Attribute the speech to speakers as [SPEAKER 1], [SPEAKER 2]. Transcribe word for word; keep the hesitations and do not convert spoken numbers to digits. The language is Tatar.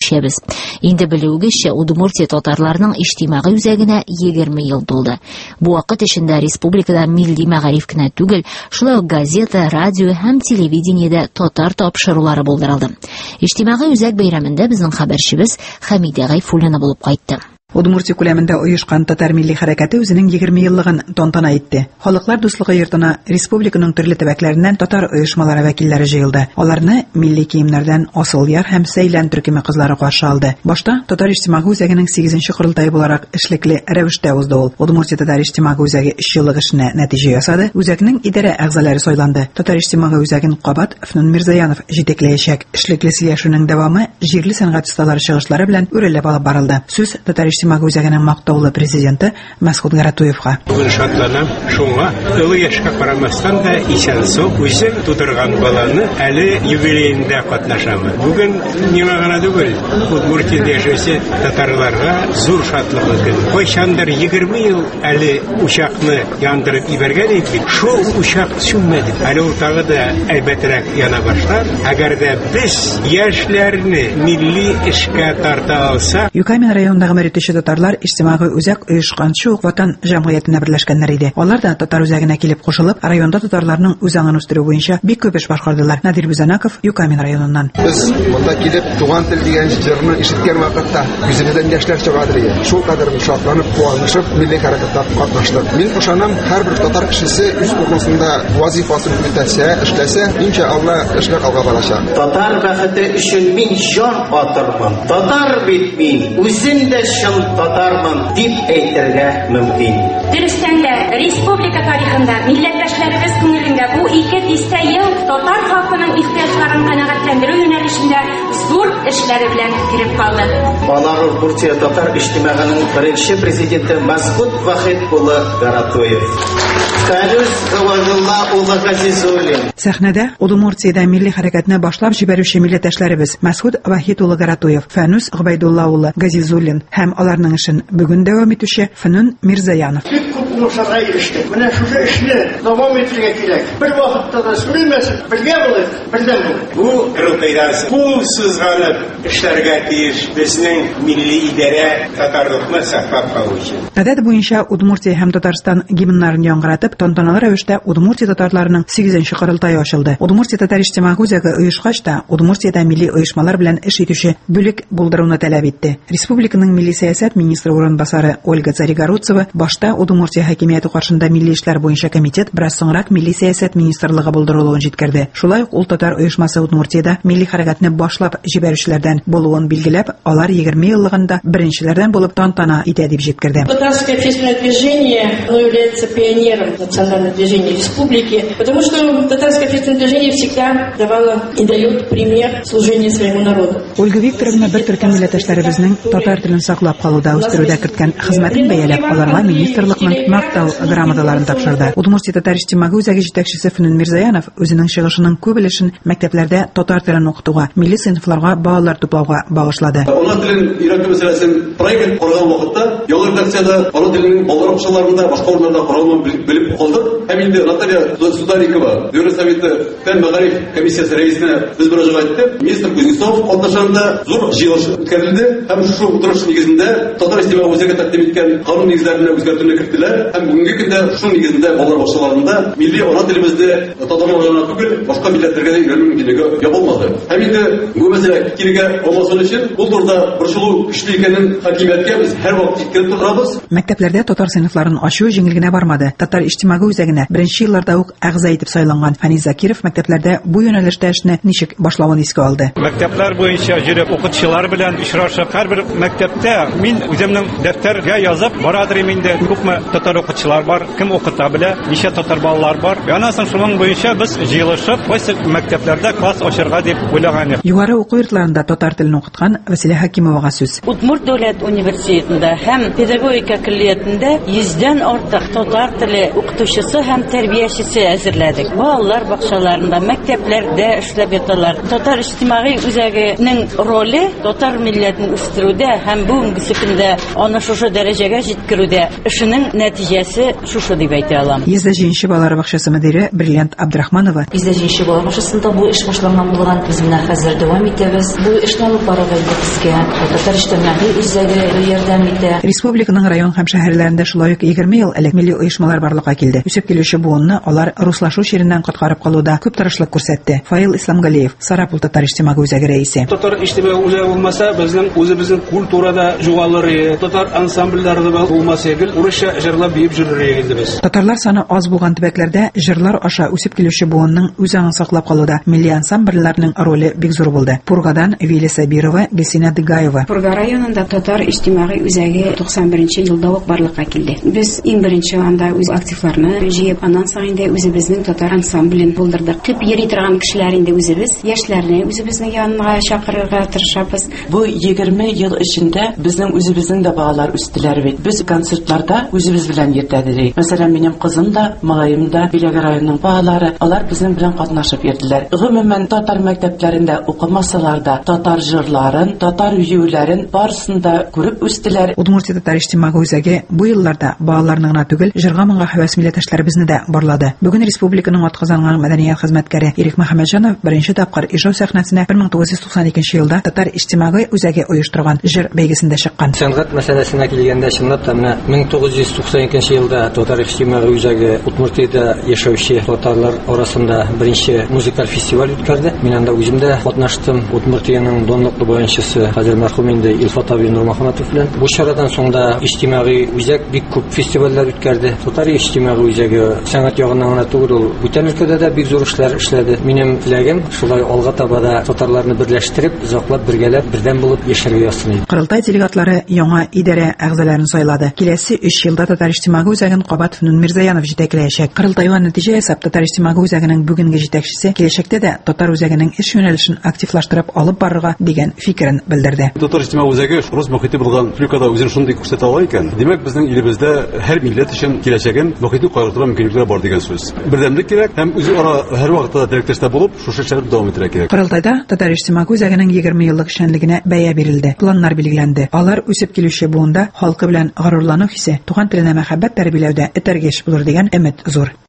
[SPEAKER 1] ишәбез. Инде белүегезчә, Удмуртия татарларының иҗтимагый үзәгенә егерме ел тулды. Бу вакыт эчендә республикада милли мәгариф кенә түгел, шулай ук газета, радио һәм телевидениедә татар тапшырулары булдырылды. Иҗтимагый үзәк бәйрәмендә безнең хәбәрчебез Хәмидә Гайфуллина булып кайтты.
[SPEAKER 2] Удмуртия күләмендә оешкан татар милли хәрәкәте үзенең егерме еллыгын тантана итте. Халыклар дуслыгы йортына республиканың төрле төбәкләреннән татар оешмалары вәкилләре җыелды. Аларны милли киемнәрдән Асыл Яр һәм Сәйлән төркеме кызлары каршы алды. Башта татар иҗтимагый үзәгенең сигезенче корылтае буларак эшлекле рәвештә узды ул. Удмуртия татар иҗтимагый үзәге өч еллык эшенә нәтиҗә ясады. Үзәкнең идарә әгъзалары сайланды. Татар иҗтимагый үзәген Кабат Фнун Мирзаянов җитәкләячәк. Эшлекле сөйләшүнең дәвамы җирле сәнгать осталары чыгышлары белән үрелеп алып барылды. Сүз татар иҗтимагый үзәгенең мактаулы президенты Мәсгуд Гаратуевка.
[SPEAKER 3] Бүген шатланам, шуңа ылы яшькә карамастан да исән-сау үзем тудырган баланы әле юбилеенда катнашамы. Бүген миңа гына түгел, Удмуртиядә яшәүче татарларга зур шатлык көн. Кайчандыр егерме ел әле учакны яндырып ибәргән идек. Шул учак сүнмәде. Әле ул тагы да әйбәтрәк яна башлар. Әгәр дә без яшьләрне милли эшкә тарта алсак,
[SPEAKER 2] Юкамин районындагы мәритүче татарлар иҗтимагый үзәк оешканчы ук ватан җәмгыятенә берләшкәннәр иде. Алар да татар үзәгенә килеп кушылып, районда татарларның үзаңын үстерү буенча бик күп эш башкардылар. Надир Бузанаков, Юкамин районыннан.
[SPEAKER 4] Без монда килеп туган тел дигән җырны ишеткән вакытта күзебездән яшьләр чыгадыр иде. Шул кадәр шатланып, куанышып, милли хәрәкәттә катнаштык. Мин ышанам, һәрбер татар кешесе үз урнысында вазифасын үтәсә, эшләсә, иншалла эшләр алга барачак.
[SPEAKER 5] Татар бәхете өчен мин җан атырмын. Татар бит мин, үзем дә чын татармын дип әйтергә мөмкин.
[SPEAKER 6] Дөрестән дә республика тарихында милләттәшләребез күңелендә бу ике дистә ел татар халкының ихтыяҗларын канәгатьләндерү юнәлешендә зур эшләре белән киреп калды.
[SPEAKER 5] Алар Удмуртия татар иҗтимагының беренче президенты Мәсгуд Вахит улы Гаратуев. Фәнүс Гавадулла улы Газизуллин.
[SPEAKER 2] Сәхнәдә Удмуртиядә милли хәрәкәтне башлап җибәрүче милләттәшләребез Мәсгуд Вахит улы Гаратуев, Фәнүс Гавадулла улы Газизуллин һәм аларның эшен бүген дәвам итүче Фнун Мирзаянов.
[SPEAKER 7] Уңышка ирештек. Менә шушы эшне дәвам итәргә кирәк. Бер вакытта да сүнмәсен, бергә булыйк, бердәм булыйк.
[SPEAKER 3] Бу кырылтайдан кул сызганып эшләргә тиеш безнең милли идарә татарлыкны саклап калу өчен.
[SPEAKER 2] Гадәт буенча Удмуртия һәм Татарстан гимннарын яңгыратып, тантаналы рәвештә Удмуртия татарларының сигезенче корылтае ачылды. Удмуртия татар иҗтимагый үзәге оешкач та Удмуртиядә милли оешмалар белән эш итүче бүлек булдыруны таләп итте. Республиканың милли сәясәт министры урынбасары Ольга Царегородцева башта Удмуртия хакимияте каршында милли эшләр буенча комитет, бераз соңрак милли сәясәт министрлыгы булдырылуын җиткерде. Шулай ук ул татар оешмасы Удмуртиядә милли хәрәкәтне башлап җибәрүчеләрдән булуын билгеләп, алар егерме еллыгында беренчеләрдән булып тантана итә дип җиткерде.
[SPEAKER 8] Татарское общественное движение является пионером национального движения республики, потому что татарское общественное движение всегда давало и дает пример служения своему народу.
[SPEAKER 2] Ольга Викторовна бер төркем милләттәшләребезнең татар телен саклап калуда, үстерүдә керткән хезмәтен бәяләп, аларга министрлыкның мактау грамоталарын тапшырды. Удмуртия татар иҗтимагый үзәге җитәкчесе Фнун Мирзаянов үзенең чыгышының күп өлешен мәктәпләрдә татар телен укытуга, милли сыйныфларга балалар туплауга багышлады.
[SPEAKER 9] Ана телен өйрәтү мәсьәләсен проект корган вакытта, яңа редакциядә ана теленең балалар укучыларында, башка урыннарда корылмын белеп калдык. Һәм инде Наталья Сударикова, Дәүләт Советы фән мәгариф комиссиясе рәисенә без мөрәҗәгать итеп, министр Кузнецов катнашында зур җыелыш үткәрелде. Һәм шушы утырыш нигезендә татар иҗтимагый үзәге тәкъдим иткән канун нигезләренә үзгәртүләр кертеләр. Һәм бүгенге көндә шуның нигезендә балалар бакчаларында милли ана телебезне татарларга түгел, башка милләтләргә дә өйрәнү мөмкинлеге ябылмады. Һәм инде бу мәсьәлә кирегә алмасын өчен ул турыда борчылу көчле икәнен хакимияткә без һәр вакыт җиткереп торабыз.
[SPEAKER 2] Мәктәпләрдә татар сыйныфларын ачу җиңел генә бармады. Татар иҗтимагый үзәгенә беренче елларда ук әгъза итеп сайланган Фәнис Закиров мәктәпләрдә бу юнәлештә эшне ничек башлавын искә алды.
[SPEAKER 10] Мәктәпләр буенча җөреп укытучылар белән очрашып, һәрбер мәктәптә мин үземнең дәфтәргә язып барадыр инде күпме татар укытучылар бар, кем укыта белә, ничә татар балалар бар. Янасан шуның буенча без җыелышып, кайсы мәктәпләрдә класс ачырга дип уйлаган идек.
[SPEAKER 2] Югары уку йортларында татар телен укыткан Василия Хакимовага сүз.
[SPEAKER 11] Удмурт дәүләт университетында һәм педагогика киллиятендә йөздән артык татар теле укытучысы һәм тәрбиячесе әзерләдек. Балалар бакчаларында, мәктәпләрдә эшләп яталар. Татар иҗтимагый үзәгенең роле татар милләтен үстерүдә һәм бүгенге көндә аны шушы дәрәҗәгә җиткерүдә эшенең нәтиҗәсе нәтиҗәсе шушы дип әйтә алам.
[SPEAKER 2] Йөздә җиденче балалар бакчасы мөдире Бриллиант Абдрахманова.
[SPEAKER 12] Йөздә җиденче балалар бакчасында бу эш башланган булган. Без менә хәзер дәвам итәбез. Бу эшне алып барырга безгә Татар иҗтимагый үзәге ярдәм итә.
[SPEAKER 2] Республиканың район һәм шәһәрләрендә шулай ук егерме ел элек милли оешмалар барлыкка килде. Үсеп килүче буынны алар руслашу чиреннән коткарып калуда күп тырышлык күрсәтте. Фаил Исламгалиев, Сарапул Татар иҗтимагый үзәге рәисе.
[SPEAKER 3] Татар иҗтимагый үзәге булмаса, безнең үзебезнең культурада югалыр, татар ансамбльләре дә булмаса, гел урысча җырлап биеп җырлый инде без.
[SPEAKER 2] Татарлар саны аз булган төбәкләрдә җырлар аша үсеп килүче буынның үзәген саклап калуда милли ансамбльләрнең роле бик зур булды. Пургадан Вилия Сабирова, Гөлсинә Дыгаева.
[SPEAKER 13] Пурга районында Татар иҗтимагый үзәге туксан беренче елда ук барлыкка килде. Без иң беренче анда үз активларны җыеп, аннан соң инде үзебезнең татар ансамблен булдырдык. Күп йөри торган кешеләр инде үзебез, яшьләрне үзебезнең янына чакырырга тырышабыз.
[SPEAKER 14] Бу егерме ел эчендә безнең үзебезнең дә балалар үстеләр бит. Без концертларда үзебез белән йөртәдек. Мәсәлән, минем кызым да, малаем да, Биләг районының балалары, алар безнең белән катнашып йөрделәр. Гомумән татар мәктәпләрендә укымасалар да, татар җырларын, татар биюләрен барысында күреп үстеләр.
[SPEAKER 2] Удмуртия Татар иҗтимагый үзәге бу елларда балаларны гына түгел, җырга моңга һәвәс милләттәшләребезне дә барлады. Бүген республиканың атказанган мәдәният хезмәткәре Ирек Мөхәммәтҗанов беренче тапкыр ижау сәхнәсенә бер мең тугыз йөз туксан икенче елда Татар иҗтимагый үзәге оештырган җыр бәйгесендә чыккан.
[SPEAKER 15] Сәнгать мәсьәләсенә килгәндә, чынлап та менә мең тугыз йөз туксан икенче елда Татар иҗтимагый үзәге Удмуртиядә яшәүче татарлар арасында беренче музыкаль фестиваль үткәрде. Мин анда үзем дә катнаштым. Удмуртияның данлыклы баянчысы хәзер мәрхүм инде Илфат абый Нурмөхәммәтов белән. Бу чарадан соң да иҗтимагый үзәк бик күп фестивальләр үткәрде. Татар иҗтимагый үзәге сәнгать ягыннан гына түгел, ул бүтән өлкәдә дә бик зур эшләр эшләде. Минем теләгем шулай алга таба да татарларны берләштереп, озаклап бергәләп, бердәм булып яшәргә ясый.
[SPEAKER 2] Кырылтай делегатлары яңа идарә әгъзаларын сайлады. Киләсе өч елда Татар иҗтимагый үзәген Кабат Фнун Мирзаянов җитәкләячәк. Кырылтайга нәтиҗә ясап Татар иҗтимагый үзәгенең бүгенге җитәкчесе киләчәктә дә татар үзәгенең эш юнәлешен активлаштырып алып барырга дигән фикерен белдерде.
[SPEAKER 9] Татар иҗтимагый үзәге рус мөхите булган Африкада үзен шундый күрсәтә ала икән. Димәк, безнең илебездә һәр милләт өчен киләчәген мөхите карарга мөмкинлекләр бар дигән сүз. Бердәмлек кирәк һәм үзе ара һәр вакытта директорда булып, шушы эшләрне дәвам итәргә кирәк.
[SPEAKER 2] Кырылтайда Татар иҗтимагый үзәгенең егерме еллык эшчәнлегенә бәя бирелде. Планнар билгеләнде. Алар үсеп килүче буында халкы белән горурлану хисе, туган теленә мәхәббәт тәрбияләүдә этәргеч булыр дигән өмет зур.